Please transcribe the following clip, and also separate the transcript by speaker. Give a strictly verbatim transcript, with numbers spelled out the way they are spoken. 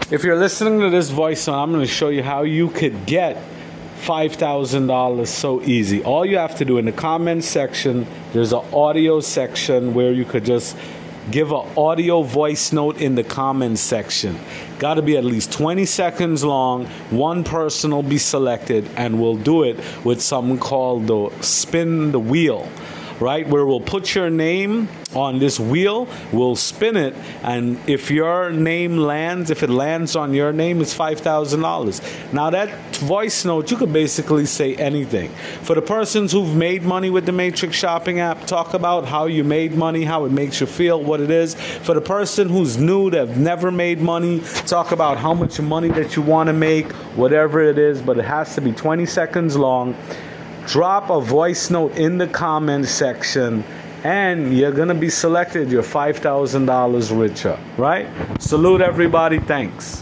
Speaker 1: If you're listening to this voice note, I'm going to show you how you could get five thousand dollars so easy. All you have to do in the comments section, there's an audio section where you could just give an audio voice note in the comments section. Got to be at least twenty seconds long. One person will be selected, and we'll do it with something called the spin the wheel, right? Where we'll put your name on this wheel, we'll spin it, and if your name lands, if it lands on your name, it's five thousand dollars. Now that voice note, you could basically say anything. For the persons who've made money with the Matrix Shopping app, talk about how you made money, how it makes you feel, what it is. For the person who's new, that have never made money, talk about how much money that you want to make, whatever it is, but it has to be twenty seconds long. Drop a voice note in the comment section, and you're going to be selected. You're five thousand dollars richer, right? Salute everybody. Thanks.